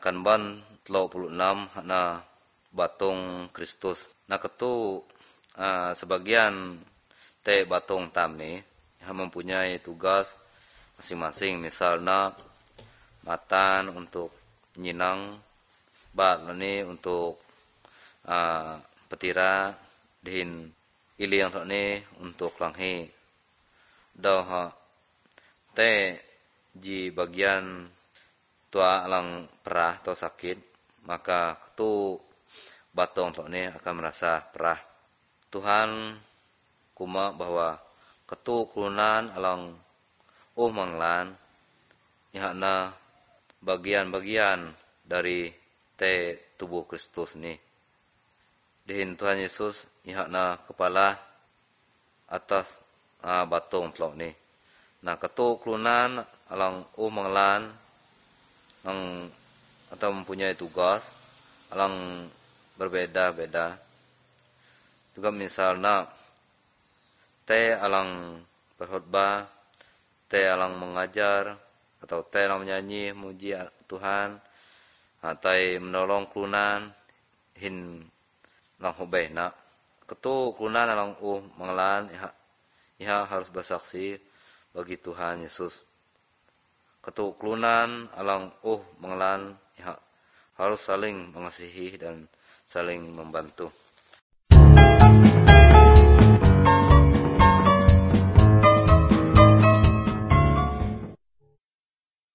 kanban 36 na batong Kristus. Na ketu sebagian te batong tami yang mempunyai tugas masing-masing. Misalnya matan untuk nyinang, bat ni untuk petira, dihin iling ni untuk langhi. Dah te ji bagian tua lang perah atau sakit, maka ketu batong ni akan merasa perah. Tuhan kuma bahwa ketu kelunan alang manglan ihana bagian-bagian dari te tubuh Kristus ni. Dihin Tuhan Yesus ihana kepala atas batong ni. Nah ketu kelunan alang manglan atau mempunyai tugas alang berbeda-beda. Juga misalnya te alang berkhotbah, te alang mengajar, atau te alang menyanyi muji Tuhan, atau menolong kelunan hin lang hubeh na. Ketu kelunan alang manglan iha harus bersaksi bagi Tuhan Yesus. Ketu kelunan alang manglan iha harus saling mengasihi dan saling membantu.